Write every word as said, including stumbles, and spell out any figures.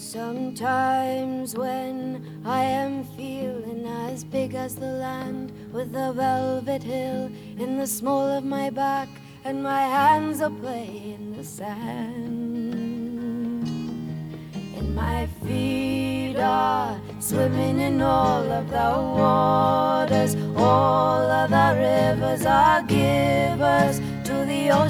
Sometimes when I am feeling as big as the land, with a velvet hill in the small of my back, and my hands are playing the sand, and my feet are swimming in all of the water,